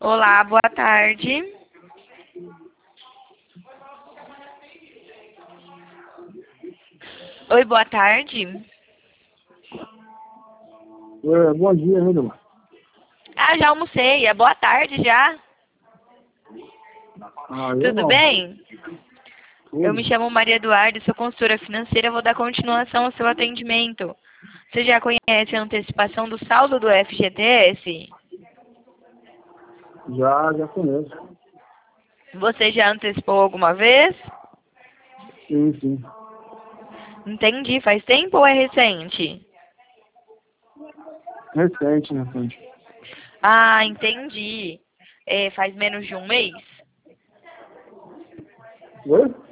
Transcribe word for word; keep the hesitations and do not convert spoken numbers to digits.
Olá, boa tarde. Oi, boa tarde. É, bom dia, né, Dama? Ah, já almocei. É boa tarde já. Ah, eu Tudo não. bem? Eu me Tudo. chamo Maria Eduardo, sou consultora financeira, vou dar continuação ao seu atendimento. Você já conhece a antecipação do saldo do F G T S? Já, já conheço. Você já antecipou alguma vez? Sim, sim. Entendi. Faz tempo ou é recente? Recente, recente. Ah, entendi. É, faz menos de um mês? Oi?